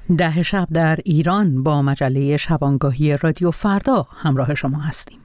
ده شب در ایران با مجله شبانگاهی رادیو فردا همراه شما هستیم.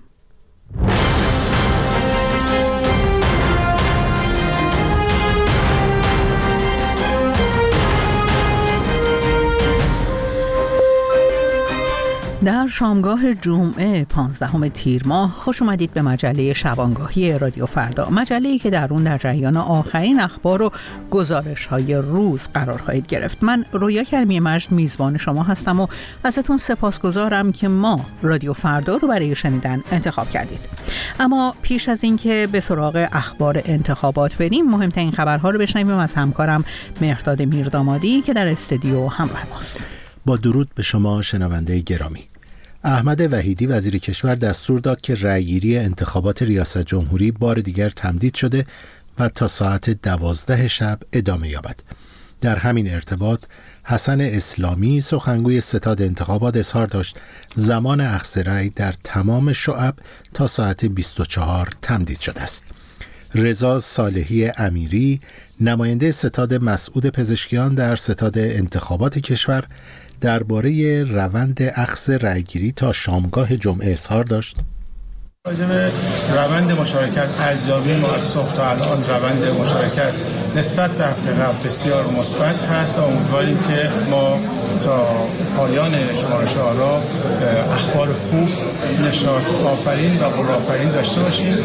در شامگاه جمعه 15 تیر ماه خوش اومدید به مجله شبانگاهی رادیو فردا، مجله‌ای که در اون در جریان آخرین اخبار و گزارش‌های روز قرار خواهید گرفت. من رویا کریمی مجد میزبان شما هستم و ازتون سپاسگزارم که ما رادیو فردا رو برای شنیدن انتخاب کردید. اما پیش از اینکه به سراغ اخبار انتخابات بریم، مهمترین خبرها رو بشنویم از همکارم مهرداد میردامادی که در استودیو همراه ماست. با درود به شما شنونده گرامی. احمد وحیدی وزیر کشور دستور داد که رأیگیری انتخابات ریاست جمهوری بار دیگر تمدید شده و تا ساعت 12 شب ادامه یابد. در همین ارتباط حسن اسلامی سخنگوی ستاد انتخابات اظهار داشت زمان اخذ رأی در تمام شعب تا ساعت 24 تمدید شده است. رضا صالحی امیری نماینده ستاد مسعود پزشکیان در ستاد انتخابات کشور درباره روند اخذ رأیگیری تا شامگاه جمعه اظهار داشت. راجع به روند مشارکت ارزیابی ما از صبح تا الان روند مشارکت نسبت به هفته قبل بسیار مثبت هست و امیدواریم که ما تا پایان شمارش آرا اخبار خوب، نشاط آفرین و پرآفرین داشته باشیم.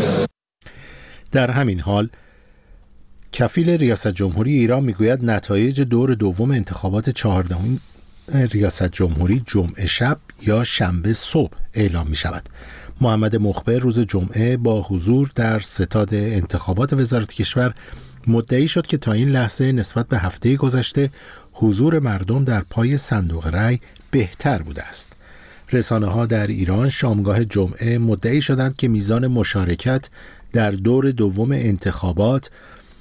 در همین حال کفیل ریاست جمهوری ایران میگوید نتایج دور دوم انتخابات 14 ریاست جمهوری جمعه شب یا شنبه صبح اعلام می شود. محمد مخبر روز جمعه با حضور در ستاد انتخابات وزارت کشور مدعی شد که تا این لحظه نسبت به هفته گذشته حضور مردم در پای صندوق رأی بهتر بوده است. رسانه‌ها در ایران شامگاه جمعه مدعی شدند که میزان مشارکت در دور دوم انتخابات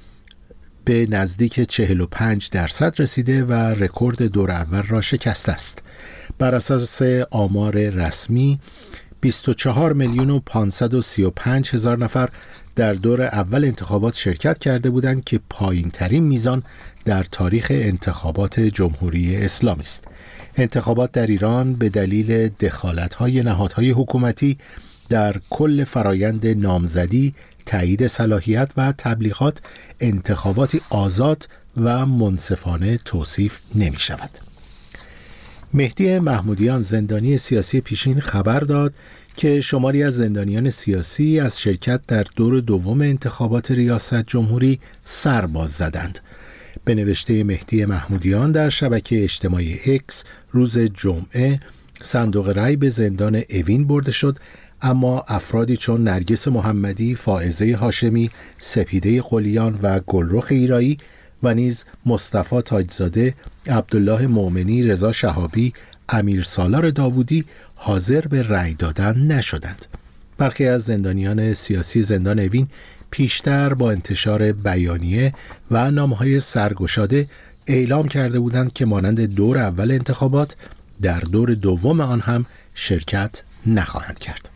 به نزدیک 45% رسیده و رکورد دور اول را شکسته است. بر اساس آمار رسمی 24,535,000 نفر در دور اول انتخابات شرکت کرده بودند که پایین ترین میزان در تاریخ انتخابات جمهوری اسلامی است. انتخابات در ایران به دلیل دخالت‌های نهادهای حکومتی در کل فرایند نامزدی، تایید صلاحیت و تبلیغات انتخاباتی آزاد و منصفانه توصیف نمی شود. مهدی محمودیان زندانی سیاسی پیشین خبر داد که شماری از زندانیان سیاسی از شرکت در دور دوم انتخابات ریاست جمهوری سر باز زدند. به نوشته مهدی محمودیان در شبکه اجتماعی اکس روز جمعه صندوق رأی به زندان اوین برده شد، اما افرادی چون نرگس محمدی، فائزه هاشمی، سپیده قلیان و گلرخ ایرایی و نیز مصطفی تاجزاده، عبدالله مومنی، رضا شهابی، امیر سالار داوودی حاضر به رأی دادن نشدند. برخی از زندانیان سیاسی زندان اوین پیشتر با انتشار بیانیه و نامه‌های سرگشاده اعلام کرده بودند که مانند دور اول انتخابات در دور دوم آن هم شرکت نخواهند کرد.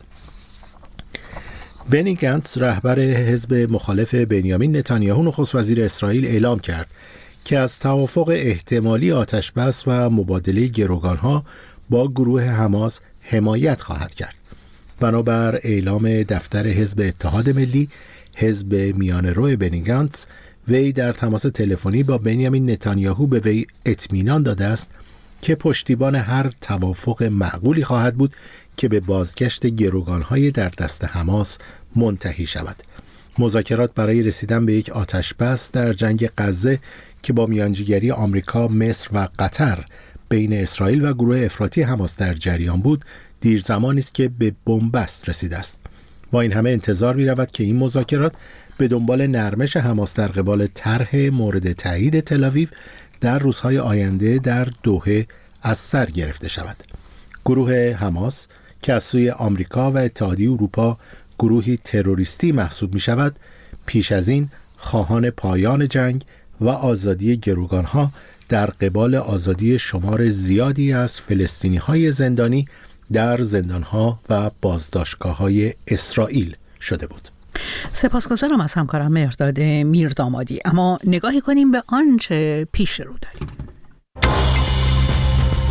بنی گنتس رهبر حزب مخالف بنیامین نتانیاهو نخست وزیر اسرائیل اعلام کرد که از توافق احتمالی آتشبس و مبادله گروگانها با گروه حماس حمایت خواهد کرد. بنابر اعلام دفتر حزب اتحاد ملی، حزب میانه‌رو بنی گنتس وی در تماس تلفنی با بنیامین نتانیاهو به وی اطمینان داده است که پشتیبان هر توافق معقولی خواهد بود که به بازگشت گروگان‌های در دست حماس منتهی شود. مذاکرات برای رسیدن به یک آتشبس در جنگ غزه که با میانجیگری آمریکا، مصر و قطر بین اسرائیل و گروه افراطی حماس در جریان بود، دیر زمانی است که به بنبست رسیده است. با این همه انتظار می‌رود که این مذاکرات به دنبال نرمش حماس در قبال طرح مورد تایید تل‌آویو در روزهای آینده در دوحه از سر گرفته شود. گروه حماس که از سوی آمریکا و اتحادیه اروپا گروهی تروریستی محسوب می شود، پیش از این خواهان پایان جنگ و آزادی گروگانها در قبال آزادی شمار زیادی از فلسطینی‌های زندانی در زندانها و بازداشتگاه‌های اسرائیل شده بود. سپاسگزارم از همکارم مهرداد میردامادی. اما نگاهی کنیم به آنچه پیش رو داریم.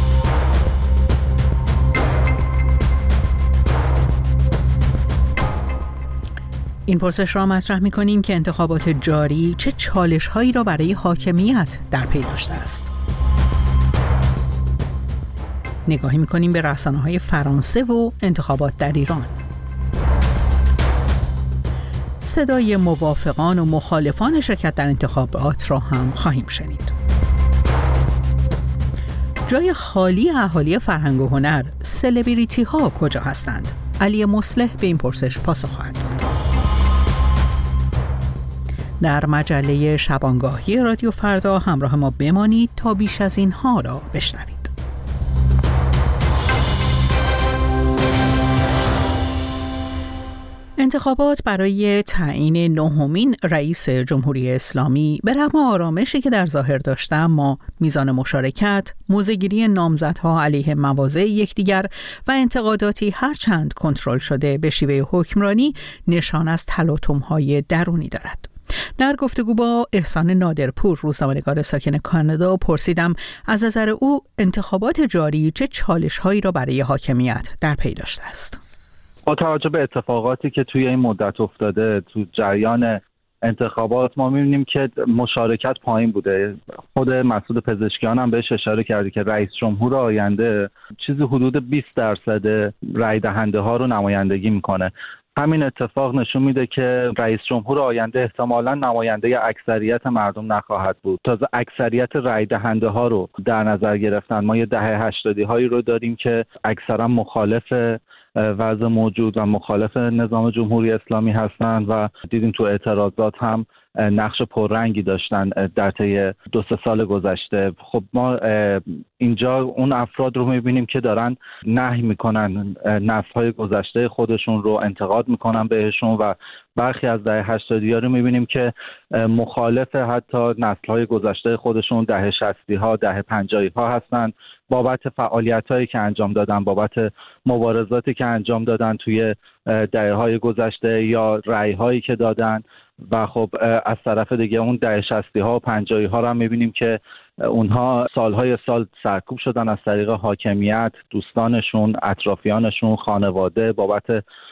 این پرسش را مطرح می‌کنیم که انتخابات جاری چه چالش‌هایی را برای حاکمیت در پی داشته است. نگاهی می‌کنیم به رسانه‌های فرانسه و انتخابات در ایران. صدای موافقان و مخالفان شرکت در انتخابات را هم خواهیم شنید. جای خالی اهالی فرهنگ و هنر، سلبریتی ها کجا هستند؟ علی مصلح به این پرسش پاسخ خواهد داد. در مجله شبانگاهی رادیو فردا همراه ما بمانید تا بیش از اینها را بشنوید. انتخابات برای تعیین نهمین رئیس جمهوری اسلامی به رغم آرامشی که در ظاهر داشته، اما میزان مشارکت، موضع‌گیری نامزدها علیه مواضع یکدیگر و انتقاداتی هرچند کنترل شده به شیوه حکمرانی نشان از تلاطم‌های درونی دارد. در گفتگو با احسان نادرپور، روزنامه‌نگار ساکن کانادا، پرسیدم از نظر او انتخابات جاری چه چالش‌هایی را برای حاکمیت در پی داشته است. با توجه به اتفاقاتی که توی این مدت افتاده تو جریان انتخابات، ما می‌بینیم که مشارکت پایین بوده. خود مسعود پزشکیان هم بهش اشاره کرده که رئیس جمهور آینده چیزی حدود 20% رای دهنده ها رو نمایندگی میکنه. همین اتفاق نشون میده که رئیس جمهور آینده احتمالاً نماینده اکثریت مردم نخواهد بود. تازه اکثریت رای دهنده ها رو در نظر گرفتن. ما یه دهه 80 هایی رو داریم که اکثرا مخالف وضع موجود و مخالف نظام جمهوری اسلامی هستند و دیدیم تو اعتراضات هم نقش پررنگی داشتن در طی 2-3 سال گذشته. خب ما اینجا اون افراد رو میبینیم که دارن نهی میکنن، نسل‌های گذشته خودشون رو انتقاد میکنن بهشون و برخی از دهه 80 ها رو میبینیم که مخالف حتی نسل‌های گذشته خودشون دهه 60 ها، دهه 50 ها هستن، بابت فعالیت‌هایی که انجام دادن، بابت مبارزاتی که انجام دادن توی دهه‌های گذشته یا رأی‌هایی که دادن. و خب از طرف دیگه اون دهه 60 ها و 50 ها رو هم می‌بینیم که اونها سالهای سال سرکوب شدن از طریق حاکمیت، دوستانشون، اطرافیانشون، خانواده، بابت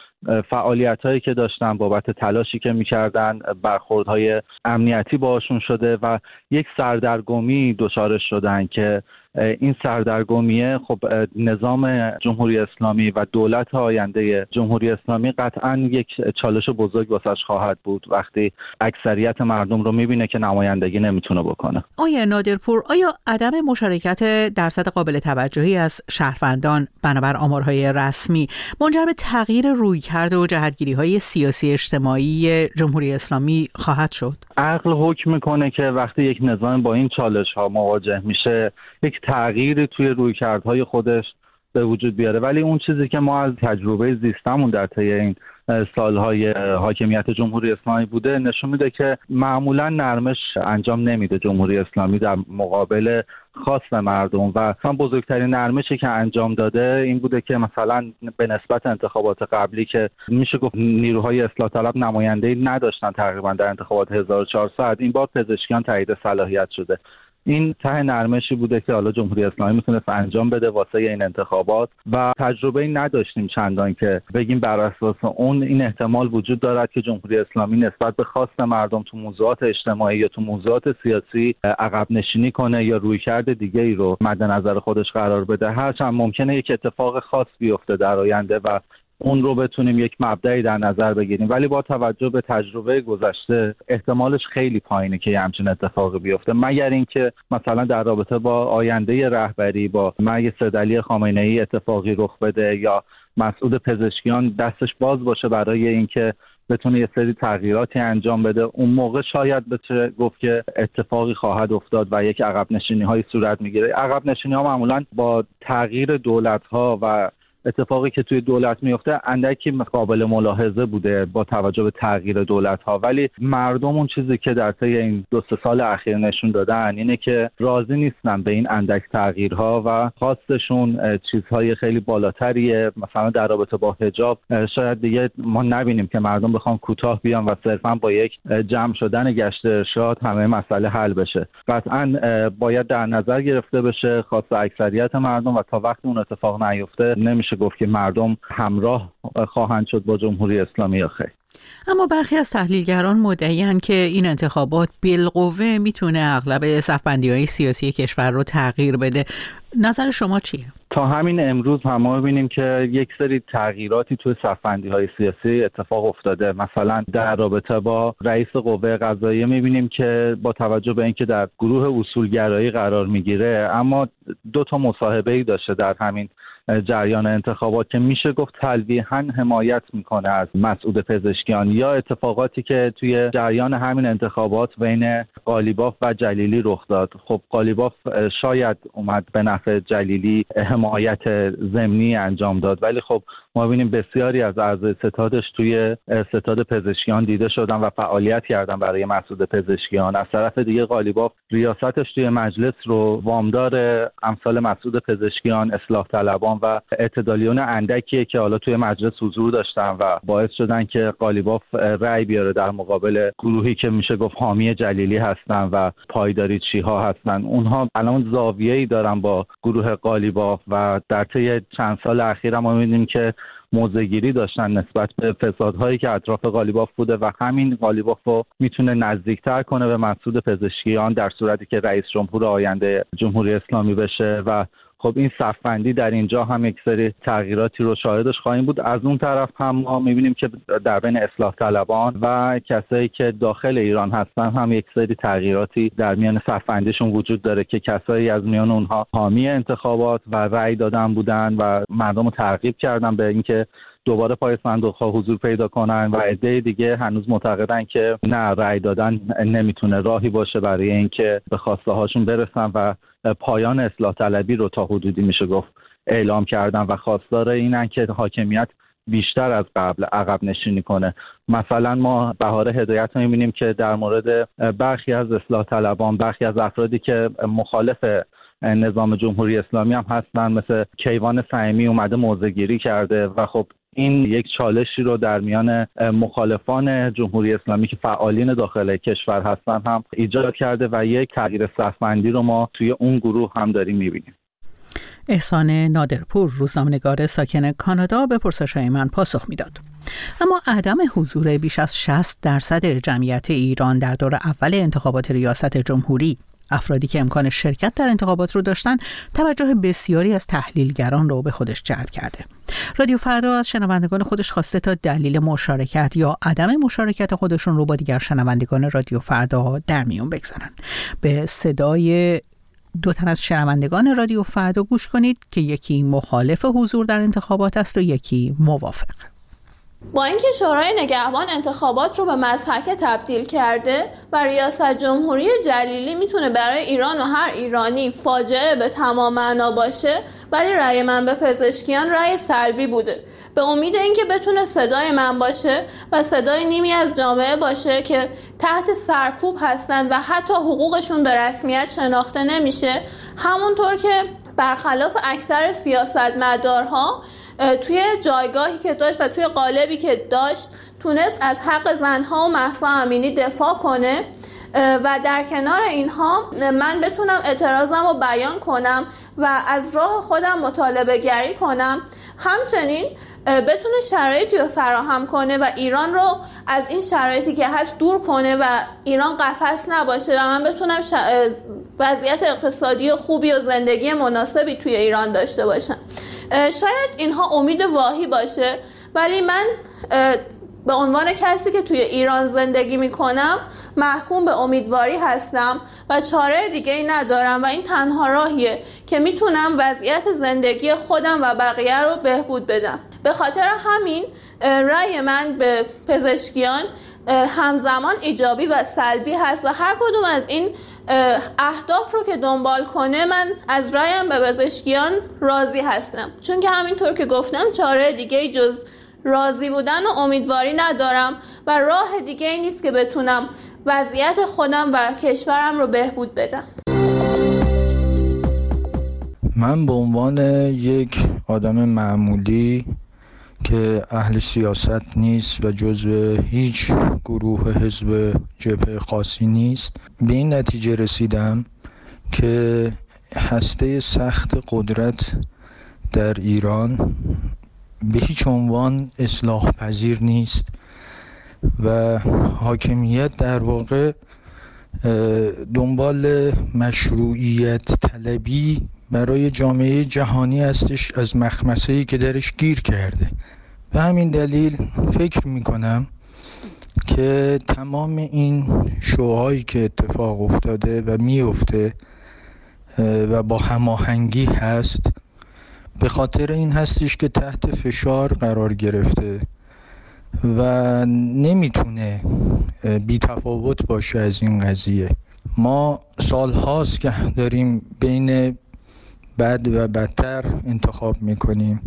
فعالیت‌هایی که داشتن، بابت تلاشی که می‌کردن، برخوردهای امنیتی باشون شده و یک سردرگمی دچارش شدن که این سردرگمیه خب نظام جمهوری اسلامی و دولت آینده جمهوری اسلامی قطعاً یک چالش بزرگ واسش خواهد بود وقتی اکثریت مردم رو می‌بینه که نمایندگی نمیتونه بکنه. آیا نادرپور، آیا عدم مشارکت درصد قابل توجهی از شهروندان بنابر آمارهای رسمی منجر به تغییر رویکرد و جهتگیری‌های سیاسی اجتماعی جمهوری اسلامی خواهد شد؟ عقل حکم میکنه که وقتی یک نظام با این چالش‌ها مواجه میشه یک تغییری توی رویکردهای خودش به وجود بیاره، ولی اون چیزی که ما از تجربه زیستمون در طی این سالهای حاکمیت جمهوری اسلامی بوده نشون میده که معمولا نرمش انجام نمیده جمهوری اسلامی در مقابل خواست مردم و بزرگترین نرمشی که انجام داده این بوده که مثلا به نسبت انتخابات قبلی که میشه گفت نیروهای اصلاح طلب نماینده‌ای نداشتن تقریبا در انتخابات 1400، این بار پزشکیان تایید صلاحیت شده. این ته نرمشی بوده که حالا جمهوری اسلامی میتونست انجام بده واسه این انتخابات و تجربه نداشتیم چندان که بگیم بر اساس اون این احتمال وجود دارد که جمهوری اسلامی نسبت به خواست مردم تو موضوعات اجتماعی یا تو موضوعات سیاسی عقب نشینی کنه یا رویکرد دیگه‌ای رو مد نظر خودش قرار بده. هرچند ممکنه یک اتفاق خاص بیفته در آینده و اون رو بتونیم یک مبدأی در نظر بگیریم، ولی با توجه به تجربه گذشته احتمالش خیلی پایینه که همچین اتفاقی بیفته، مگر اینکه مثلا در رابطه با آینده رهبری با مرگ سیدعلی خامنه‌ای اتفاقی رخ بده یا مسعود پزشکیان دستش باز باشه برای اینکه بتونه یه سری تغییراتی انجام بده. اون موقع شاید بشه گفت که اتفاقی خواهد افتاد و یک عقب نشینی‌های صورت میگیره. عقب نشینی‌ها معمولاً با تغییر دولت‌ها و اتفاقی که توی دولت میفته اندکی قابل ملاحظه بوده با توجه به تغییر دولت‌ها، ولی مردم اون چیزی که در طی این 2-3 سال اخیر نشون دادن اینه که راضی نیستن به این اندک تغییرها و خواستشون چیزهای خیلی بالاتریه. مثلا در رابطه با حجاب شاید دیگه ما نبینیم که مردم بخوان کوتاه بیان و صرفا با یک جمع شدن گشت ارشاد همه مسئله حل بشه. قطعاً باید در نظر گرفته بشه خواست اکثریت مردم و تا وقتی اون اتفاق نیفته نمیشه گفت که مردم همراه خواهند شد با جمهوری اسلامی یا خیر. اما برخی از تحلیلگران مدعی‌اند که این انتخابات بالقوه میتونه اغلب صف‌بندی‌های سیاسی کشور رو تغییر بده. نظر شما چیه؟ تا همین امروز هم ما می‌بینیم که یک سری تغییراتی توی صف‌بندی‌های سیاسی اتفاق افتاده. مثلا در رابطه با رئیس قوه قضاییه می‌بینیم که با توجه به اینکه در گروه اصولگرایی قرار می‌گیره، اما 2 مصاحبه‌ای داشته در همین جریان انتخابات که میشه گفت تلویحاً حمایت میکنه از مسعود پزشکیان، یا اتفاقاتی که توی جریان همین انتخابات بین قالیباف و جلیلی رخ داد. خب قالیباف شاید اومد به نفع جلیلی حمایت ضمنی انجام داد، ولی خب ما ببینیم بسیاری از اعضای ستادش توی ستاد پزشکیان دیده شدن و فعالیت کردن برای مسعود پزشکیان. از طرف دیگه قالیباف ریاستش توی مجلس رو وامدار امثال مسعود پزشکیان، اصلاح طلبان و اعتدالیون اندکیه که حالا توی مجلس حضور داشتن و باعث شدن که قالیباف رأی بیاره در مقابل گروهی که میشه گفت حامی جلیلی هستن و پایداریچی‌ها هستن. اونها الان زاویه‌ای دارن با گروه قالیباف و در طی چند سال اخیر ما می‌بینیم که موضع‌گیری داشتن نسبت به فسادهایی که اطراف قالیباف بوده و همین قالیباف رو میتونه نزدیکتر کنه به مسعود پزشکیان در صورتی که رئیس جمهور آینده جمهوری اسلامی بشه. و خب این صف‌بندی در اینجا هم یک سری تغییراتی رو شاهدش خواهیم بود. از اون طرف هم ما می‌بینیم که در بین اصلاح طلبان و کسایی که داخل ایران هستن هم یک سری تغییراتی در میان صف‌بندیشون وجود داره که کسایی از میان اونها حامی انتخابات و رأی دادن بودن و مردم رو ترغیب کردن به اینکه دوباره پای صندوق‌ها حضور پیدا کنن و عده دیگه هنوز معتقدن که نه، رأی دادن نمیتونه راهی باشه برای اینکه به خواسته هاشون برسن و پایان اصلاح طلبی رو تا حدودی میشه گفت اعلام کردن و خواستار اینن که حاکمیت بیشتر از قبل عقب نشینی کنه. مثلا ما بهار هدایت می‌بینیم که در مورد برخی از اصلاح طلبان، برخی از افرادی که مخالف نظام جمهوری اسلامی هم هستن، مثل کیوان فهیمی اومده موضع‌گیری کرده و خب این یک چالشی رو در میان مخالفان جمهوری اسلامی که فعالین داخل کشور هستن هم ایجاد کرده و یک تغییر صف‌بندی رو ما توی اون گروه هم داریم می‌بینیم. احسان نادرپور، روزنامه‌نگار ساکن کانادا، به پرسش‌های من پاسخ میداد. اما عدم حضور بیش از 60% جمعیت ایران در دور اول انتخابات ریاست جمهوری، افرادی که امکان شرکت در انتخابات رو داشتن، توجه بسیاری از تحلیلگران رو به خودش جلب کرده. رادیو فردا از شنوندگان خودش خواسته تا دلیل مشارکت یا عدم مشارکت خودشون رو با دیگر شنوندگان رادیو فردا در میون بگذارن. به صدای 2 تن از شنوندگان رادیو فردا گوش کنید که یکی مخالف حضور در انتخابات است و یکی موافق. با اینکه شورای نگهبان انتخابات رو به مضحکه تبدیل کرده و ریاست جمهوری جلیلی میتونه برای ایران و هر ایرانی فاجعه به تمام معنا باشه، ولی رأی من به پزشکیان رأی سلبی بوده، به امید اینکه بتونه صدای من باشه و صدای نیمی از جامعه باشه که تحت سرکوب هستن و حتی حقوقشون به رسمیت شناخته نمیشه، همونطور که برخلاف اکثر سیاستمدارها توی جایگاهی که داشت و توی قالبی که داشت تونست از حق زنها و مهسا امینی دفاع کنه و در کنار اینها من بتونم اعتراضم رو بیان کنم و از راه خودم مطالبه گری کنم، همچنین بتونه شرایطی رو فراهم کنه و ایران رو از این شرایطی که هست دور کنه و ایران قفس نباشه و من بتونم وضعیت اقتصادی خوبی و زندگی مناسبی توی ایران داشته باشم. شاید اینها امید واهی باشه، ولی من به عنوان کسی که توی ایران زندگی میکنم محکوم به امیدواری هستم و چاره دیگه ای ندارم و این تنها راهیه که میتونم وضعیت زندگی خودم و بقیه رو بهبود بدم. به خاطر همین رأی من به پزشکیان همزمان ایجابی و سلبی هست و هر کدوم از این اهداف رو که دنبال کنه من از رأیم به پزشکیان راضی هستم، چون که همینطور که گفتم چاره دیگه جز راضی بودن و امیدواری ندارم و راه دیگه ای نیست که بتونم وضعیت خودم و کشورم رو بهبود بدم. من به عنوان یک آدم معمولی که اهل سیاست نیست و جزو هیچ گروه حزب جبهه خاصی نیست، به این نتیجه رسیدم که هسته سخت قدرت در ایران به هیچ عنوان اصلاح پذیر نیست و حاکمیت در واقع دنبال مشروعیت طلبی برای جامعه جهانی هستش از مخمسه‌ای که درش گیر کرده. به همین دلیل فکر میکنم که تمام این شوهایی که اتفاق افتاده و میفته و با هماهنگی هست به خاطر این هستش که تحت فشار قرار گرفته و نمیتونه بی تفاوت باشه از این قضیه. ما سال هاست که داریم بین بد و بدتر انتخاب میکنیم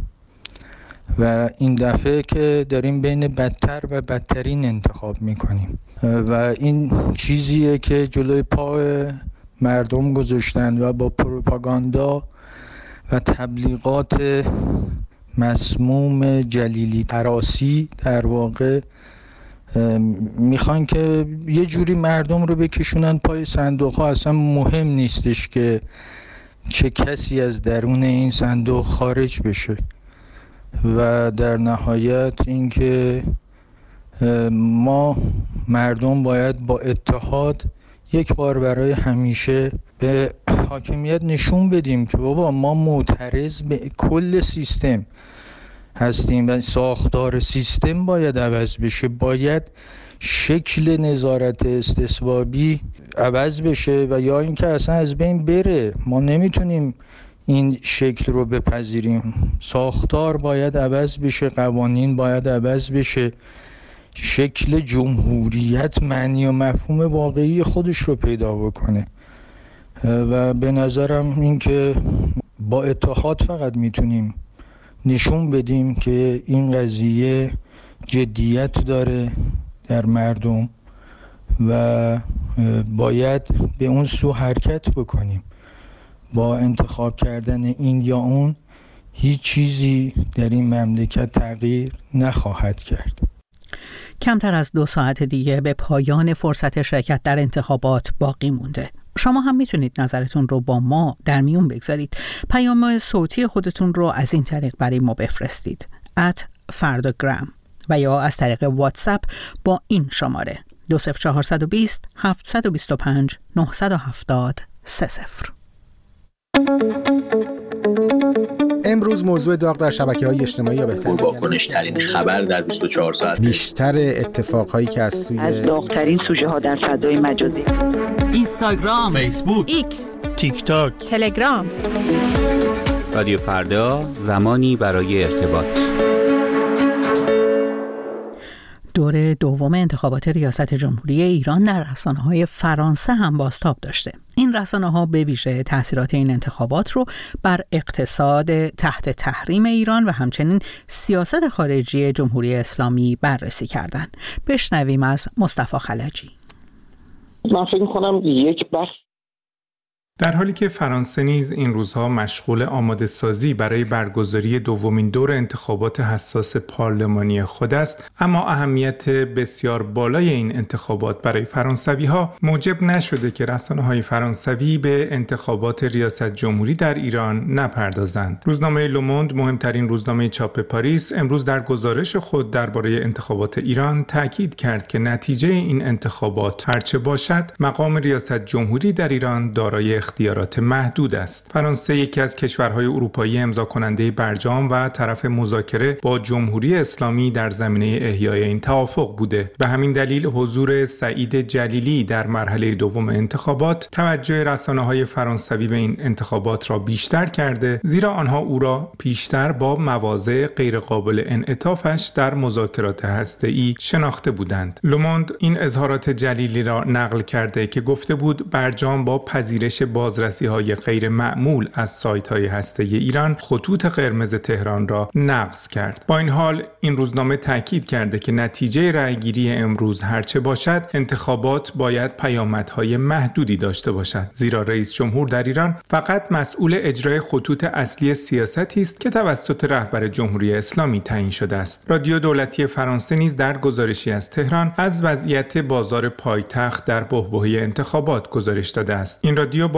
و این دفعه که داریم بین بدتر و بدترین انتخاب میکنیم و این چیزیه که جلوی پای مردم گذاشتن و با پروپاگاندا و تبلیغات مسموم جلیلی هراسی در واقع میخوان که یه جوری مردم رو بکشونن پای صندوق ها. اصلا مهم نیستش که چه کسی از درون این صندوق خارج بشه و در نهایت اینکه ما مردم باید با اتحاد یک بار برای همیشه به حاکمیت نشون بدیم که بابا ما معترض به کل سیستم هستیم و ساختار سیستم باید عوض بشه، باید شکل نظارت استصوابی عوض بشه و یا اینکه اصلا از بین بره. ما نمیتونیم این شکل رو بپذیریم. ساختار باید عوض بشه، قوانین باید عوض بشه، شکل جمهوریت معنی و مفهوم واقعی خودش رو پیدا بکنه و به نظرم این که با اتحاد فقط میتونیم نشون بدیم که این قضیه جدیت داره در مردم و باید به اون سو حرکت بکنیم. با انتخاب کردن این یا اون هیچ چیزی در این مملکت تغییر نخواهد کرد. کمتر از 2 ساعت دیگه به پایان فرصت شرکت در انتخابات باقی مونده. شما هم میتونید نظرتون رو با ما در میون بگذارید. پیام صوتی خودتون رو از این طریق برای ما بفرستید @فردا_gram و یا از طریق واتساپ با این شماره 20420 725 970 30. امروز موضوع داغ در شبکه‌های اجتماعی یا بهتر واکنش‌ترین خبر در 24 ساعت، بیشتر اتفاقهایی که از داغ‌ترین سوژه‌ها در فضای مجازی، اینستاگرام، فیسبوک، ایکس، تیک تاک، تلگرام. رادیو فردا، زمانی برای ارتباط. دور دوم انتخابات ریاست جمهوری ایران در رسانه‌های فرانسه هم بازتاب داشته. این رسانه‌ها به ویژه تاثیرات این انتخابات رو بر اقتصاد تحت تحریم ایران و همچنین سیاست خارجی جمهوری اسلامی بررسی کردند. بشنویم از مصطفی خلجی. من فکر می‌کنم یک بخش در حالی که فرانسه نیز این روزها مشغول آماده سازی برای برگزاری دومین دور انتخابات حساس پارلمانی خود است، اما اهمیت بسیار بالای این انتخابات برای فرانسوی‌ها موجب نشده که رسانه‌های فرانسوی به انتخابات ریاست جمهوری در ایران نپردازند. روزنامه لوموند، مهمترین روزنامه چاپ پاریس، امروز در گزارش خود درباره انتخابات ایران تاکید کرد که نتیجه این انتخابات هرچه باشد، مقام ریاست جمهوری در ایران دارای اختیارات محدود است. فرانسه یکی از کشورهای اروپایی امضا کننده برجام و طرف مذاکره با جمهوری اسلامی در زمینه احیای این توافق بوده. به همین دلیل حضور سعید جلیلی در مرحله دوم انتخابات توجه رسانه‌های فرانسوی به این انتخابات را بیشتر کرده، زیرا آنها او را پیشتر با مواضع غیرقابل انعطافش در مذاکرات هسته‌ای شناخته بودند. لوموند این اظهارات جلیلی را نقل کرده که گفته بود برجام با پذیرش بازرسی‌های غیر معمول از سایت‌های هسته‌ای ایران خطوط قرمز تهران را نقض کرد. با این حال این روزنامه تاکید کرده که نتیجه رأیگیری امروز هرچه باشد، انتخابات باید پیامدهای محدودی داشته باشد، زیرا رئیس جمهور در ایران فقط مسئول اجرای خطوط اصلی سیاستی است که توسط رهبر جمهوری اسلامی تعیین شده است. رادیو دولتی فرانسه نیز در گزارشی از تهران از وضعیت بازار پایتخت در بحبوحه انتخابات گزارش داده است. این رادیو با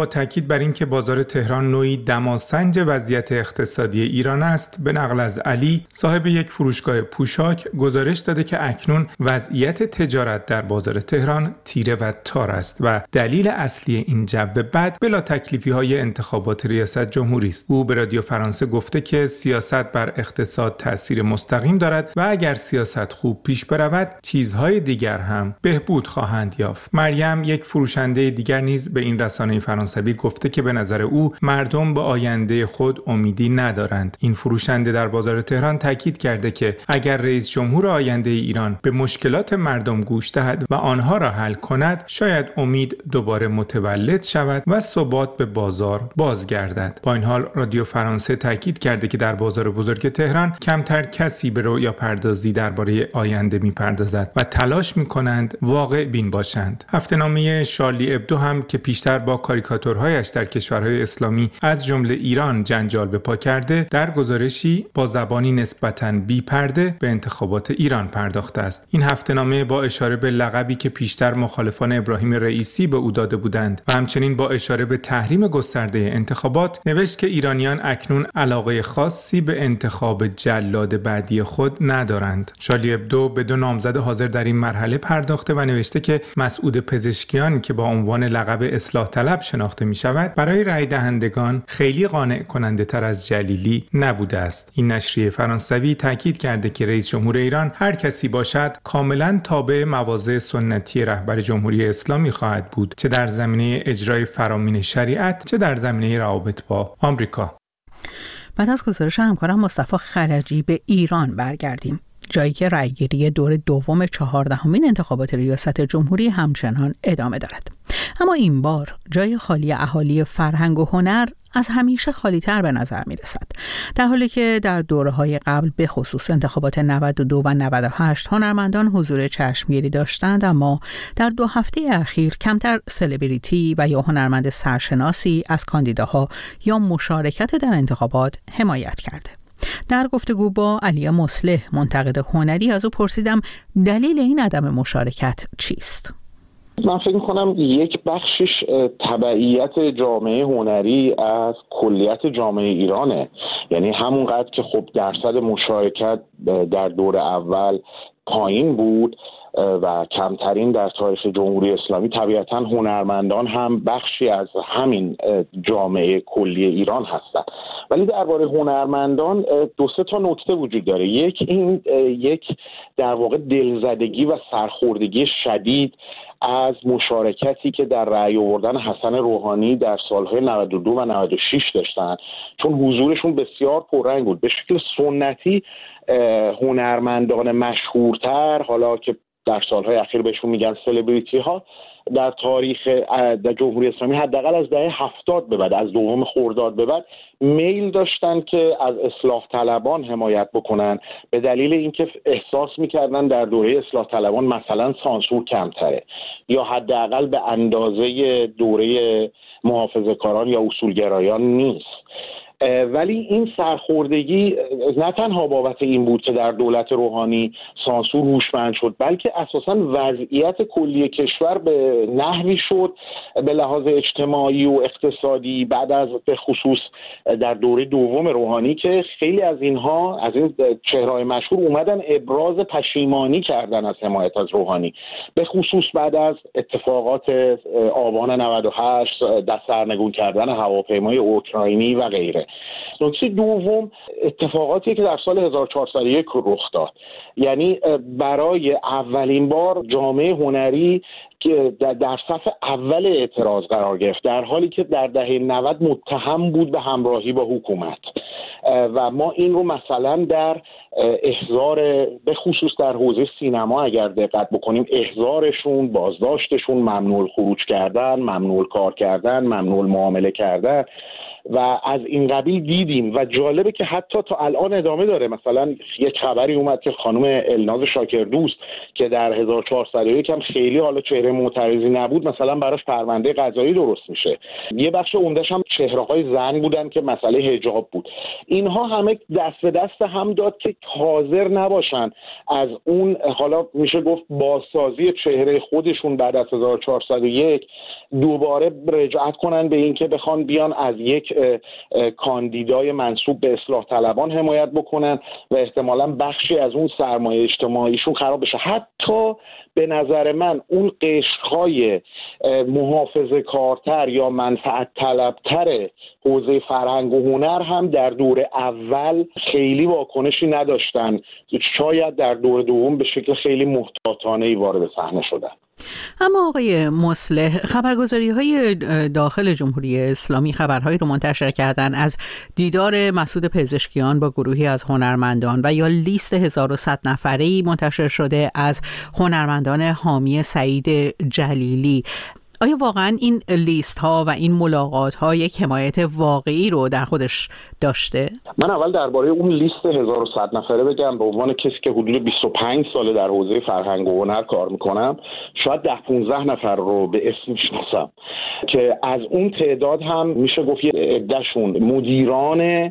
با تاکید بر اینکه بازار تهران نوعی دماسنج وضعیت اقتصادی ایران است، به نقل از علی صاحب یک فروشگاه پوشاک گزارش داده که اکنون وضعیت تجارت در بازار تهران تیره و تار است و دلیل اصلی این جو بد بلا تکلیفی‌های انتخابات ریاست جمهوری است. او به رادیو فرانسه گفته که سیاست بر اقتصاد تأثیر مستقیم دارد و اگر سیاست خوب پیش برود چیزهای دیگر هم بهبود خواهند یافت. مریم، یک فروشنده دیگر، نیز به این رسانه فرانسوی گفته که به نظر او مردم به آینده خود امیدی ندارند. این فروشنده در بازار تهران تاکید کرده که اگر رئیس جمهور آینده ایران به مشکلات مردم گوش دهد و آنها را حل کند، شاید امید دوباره متولد شود و ثبات به بازار بازگردد. با این حال رادیو فرانسه تاکید کرده که در بازار بزرگ تهران کمتر کسی به رؤیا پردازی درباره آینده می‌پردازد و تلاش می‌کنند واقع بین باشند. هفته‌نامه شارلی ابدو هم که پیشتر با کاریکاتورهایش در کشورهای اسلامی از جمله ایران جنجال به پا کرده، در گزارشی با زبانی نسبتاً بی‌پرده به انتخابات ایران پرداخته است. این هفته‌نامه با اشاره به لقبی که پیشتر مخالفان ابراهیم رئیسی به او داده بودند و همچنین با اشاره به تحریم گسترده انتخابات نوشت که ایرانیان اکنون علاقه خاصی به انتخاب جلاد بعدی خود ندارند. شارلی ابدو به 2 نامزد حاضر در این مرحله پرداخته و نوشته که مسعود پزشکیان که با عنوان لقب اصلاح طلب شناخته می شود برای رای دهندگان خیلی قانع کننده تر از جلیلی نبوده است. این نشریه فرانسوی تاکید کرده که رئیس جمهور ایران هر کسی باشد کاملا تابع مواضع سنتی رهبر جمهوری اسلامی خواهد بود، چه در زمینه اجرای فرامین شریعت چه در زمینه روابط با آمریکا. بعد از گزارش همکارم مصطفی خلجی به ایران برگردیم، جایی که رأیگیری دور دوم 14مین انتخابات ریاست جمهوری همچنان ادامه دارد. اما این بار جای خالی اهالی فرهنگ و هنر از همیشه خالی‌تر به نظر می‌رسد، در حالی که در دوره‌های قبل به خصوص انتخابات 92 و 98 هنرمندان حضور چشمگیری داشتند، اما در 2 هفته اخیر کمتر سلبریتی و یا هنرمند سرشناسی از کاندیداها یا مشارکت در انتخابات حمایت کرده. در گفتگو با علی مصلح، منتقد هنری، از او پرسیدم دلیل این عدم مشارکت چیست؟ من فکر می‌کنم یک بخشش تبعیت جامعه هنری از کلیت جامعه ایرانه. یعنی همونقدر که خب درصد مشارکت در دور اول پایین بود و کمترین در تاریخ جمهوری اسلامی، طبیعتاً هنرمندان هم بخشی از همین جامعه کلی ایران هستند. ولی درباره هنرمندان 2-3 تا نکته وجود داره. یک در واقع دلزدگی و سرخوردگی شدید از مشارکتی که در رأی آوردن حسن روحانی در سالهای 92 و 96 داشتن، چون حضورشون بسیار پررنگ بود. به شکل سنتی هنرمندان مشهورتر، حالا که در سالهای اخیر بهشون میگن سلبریتی ها، در تاریخ در جمهوری اسلامی حداقل از دهه 70 به بعد، از 2 خرداد به بعد، میل داشتن که از اصلاح طلبان حمایت بکنن، به دلیل اینکه احساس میکردن در دوره اصلاح طلبان مثلا سانسور کمتره یا حداقل به اندازه دوره محافظه‌کاران یا اصولگرایان نیست. ولی این سرخوردگی نه تنها بابت این بود که در دولت روحانی سانسور هوشمند شد، بلکه اساساً وضعیت کلی کشور به نحوی شد به لحاظ اجتماعی و اقتصادی بعد از به خصوص در دوره دوم روحانی که خیلی از اینها، از این چهره‌های مشهور، اومدن ابراز پشیمانی کردن از حمایت از روحانی، به خصوص بعد از اتفاقات آبان 98، دست سرنگون کردن هواپیمای اوکراینی و غیره. نکته دوم اتفاقاتی که در سال 1401 رخ داد، یعنی برای اولین بار جامعه هنری که در صف اول اعتراض قرار گرفت، در حالی که در دهه 90 متهم بود به همراهی با حکومت. و ما این رو مثلا در احضار، به خصوص در حوزه سینما اگر دقت بکنیم، احضارشون، بازداشتشون، ممنوع خروج کردن، ممنوع کار کردن، ممنوع معامله کردن و از این قبیل دیدیم و جالبه که حتی تا الان ادامه داره. مثلا یک خبری اومد که خانم الناز شاکردوست که در 1401 هم خیلی حالا چهره معترضی نبود، مثلا براش پرونده قضایی درست میشه. یه بخش عمده‌اش هم چهره‌های زن بودن که مسئله حجاب بود. اینها همه دست به دست هم داد که حاضر نباشن از اون حالا میشه گفت بازسازی چهره خودشون بعد از 1401 دوباره رجعت کنن به اینکه بخوان بیان از یک کاندیدای منسوب به اصلاح طلبان حمایت بکنن و احتمالاً بخشی از اون سرمایه اجتماعیشون خراب بشه. حتی به نظر من اون قشرهای محافظه کارتر یا منفعت طلبتر حوزه فرهنگ و هنر هم در دور اول خیلی واکنشی نداشتن، شاید در دور دوم به شکل خیلی محتاطانه‌ای وارد صحنه شدن. اما آقای مصلح، خبرگزاری‌های داخل جمهوری اسلامی خبرهایی رو منتشر کردن از دیدار مسعود پزشکیان با گروهی از هنرمندان و یا لیست 1100 نفره‌ای منتشر شده از هنرمندان حامی سعید جلیلی. آیا واقعا این لیست ها و این ملاقات ها یک حمایت واقعی رو در خودش داشته؟ من اول درباره اون لیست 1100 نفره بگم. به عنوان کسی که حدود 25 ساله در حوزه فرهنگ و هنر کار میکنم، شاید 10-15 نفر رو به اسم میشناسم که از اون تعداد هم میشه گفت یه عده‌شون مدیران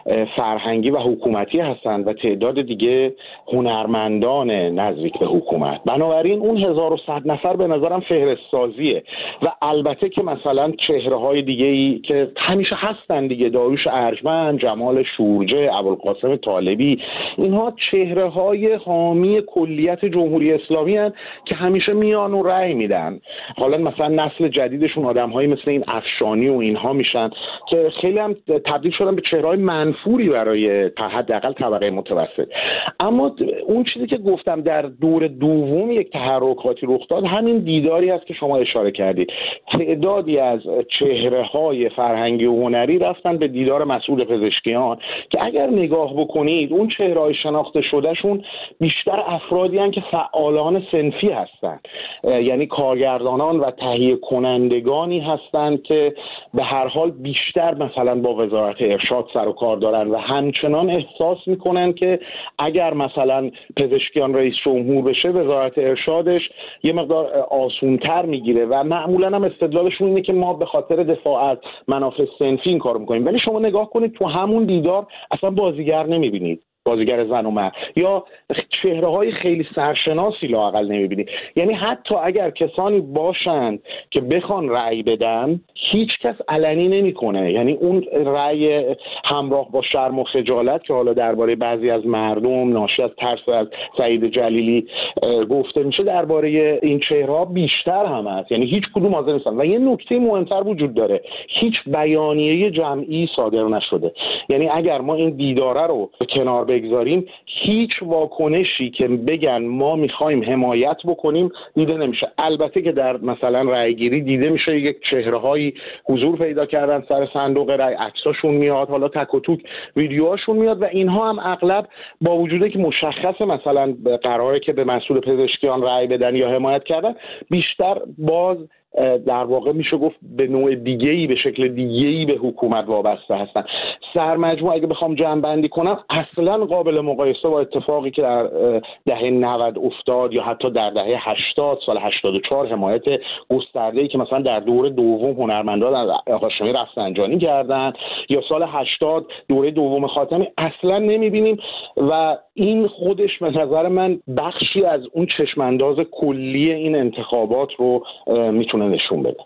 فرهنگی و حکومتی هستن و تعداد دیگه هنرمندان نزدیک به حکومت. بنابراین اون 1100 نفر به نظرم فهرست سازیه و البته که مثلا چهره‌های دیگه‌ای که همیشه هستن دیگه، داریوش ارجمند، جمال شورجه، ابوالقاسم طالبی، اینها چهره‌های حامی کلیت جمهوری اسلامی هستن که همیشه میان و رأی میدن. حالا مثلا نسل جدیدشون آدم‌هایی مثل این افشانی و اینها میشن که خیلی هم تبدیل شدن به چهره‌های منفوری برای حداقل طبقه متوسط. اما اون چیزی که گفتم در دور دوم یک تحرکاتی رخ داد، همین دیداری است که شما اشاره کردید. تعدادی از چهره‌های فرهنگی و هنری رفتن به دیدار مسعود پزشکیان که اگر نگاه بکنید اون چهره‌های شناخته شدهشون بیشتر افرادی هستند که فعالان صنفی هستند، یعنی کارگردانان و تهیه کنندگانی هستند که به هر حال بیشتر مثلا با وزارت ارشاد سر و کار دارن و همچنان احساس میکنن که اگر مثلا پزشکیان رئیس جمهور بشه وزارت ارشادش یه مقدار آسونتر میگیره و معمولا هم استدلالشون اینه که ما به خاطر دفاع از منافع صنفی این کارو میکنیم. ولی شما نگاه کنید تو همون دیدار اصلا بازیگر نمیبینید، بازیگر زن و مرد، یا چهره‌های خیلی سرشناسی لااقل نمی‌بینید. یعنی حتی اگر کسانی باشند که بخوان رأی بدن، هیچ کس علنی نمی‌کنه. یعنی اون رأی همراه با شرم و خجالت که حالا درباره بعضی از مردم ناشی از ترس از سعید جلیلی گفته میشه، درباره این چهره‌ها بیشتر هم هست. یعنی هیچ کدوم حاضر نیستن. و یه نکته مهمتر وجود داره، هیچ بیانیه جمعی صادر نشده. یعنی اگر ما این دیداره رو به کنار بگذاریم، هیچ واکنشی که بگن ما میخوایم حمایت بکنیم دیده نمیشه. البته که در مثلا رأی گیری دیده میشه یک چهره‌هایی حضور پیدا کردن سر صندوق رأی، عکساشون میاد، حالا تک و توک ویدیوهاشون میاد و اینها هم اغلب با وجودی که مشخص مثلا قراره که به مسعود پزشکیان رأی بدن یا حمایت کردن، بیشتر باز در واقع میشه گفت به نوع دیگه‌ای، به شکل دیگه‌ای به حکومت وابسته هستن. سرمجموع اگه بخوام جمع‌بندی کنم، اصلا قابل مقایسه با اتفاقی که در دهه 90 افتاد یا حتی در دهه 80 سال 84 حمایت گسترده‌ای که مثلا در دور دوم هنرمندان از هاشمی رفسنجانی کردن، یا سال 80 دوره دوم خاتمی، اصلا نمی‌بینیم و این خودش به نظر من بخشی از اون چشم‌انداز کلی این انتخابات رو میتونه نشون بده.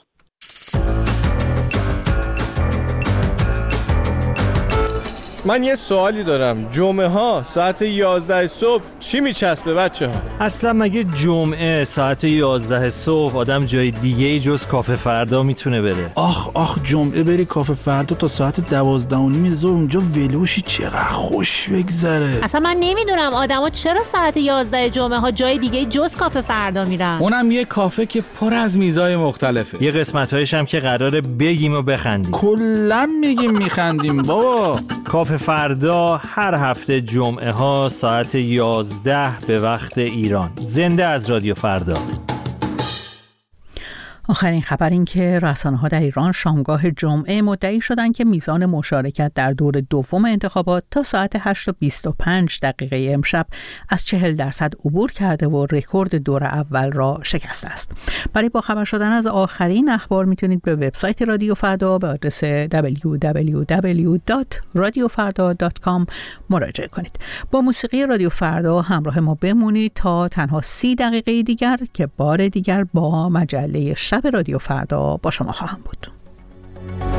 من یه سوالی دارم، جمعه ها ساعت 11 صبح چی میچسبه بچه ها؟ اصلا مگه جمعه ساعت 11 صبح آدم جای دیگه ای جز کافه فردا میتونه بره؟ آخ جمعه بری کافه فردا تا ساعت 12:30 ظهر اونجا ولوشی، چقدر خوش بگذره. اصلا من نمیدونم آدما چرا ساعت 11 جمعه ها جای دیگه جز کافه فردا میرن. اونم یه کافه که پر از میزای مختلفه. یه قسمتایش هم که قراره بگیم و بخندیم. کلا میگیم میخندیم بابا. کافه فردا هر هفته جمعه ها ساعت 11 به وقت ایران. زنده از رادیو فردا. آخرین خبر این که رسانه‌ها در ایران شامگاه جمعه مدعی شدند که میزان مشارکت در دور دوم انتخابات تا ساعت 8:25 امشب از 40% عبور کرده و رکورد دور اول را شکسته است. برای باخبر شدن از آخرین اخبار میتونید به وبسایت رادیو فردا به آدرس www.radiofarda.com مراجعه کنید. با موسیقی رادیو فردا همراه ما بمونید تا تنها 30 دقیقه دیگر که بار دیگر با مجله شب رادیو فردا با شما خواهم بود.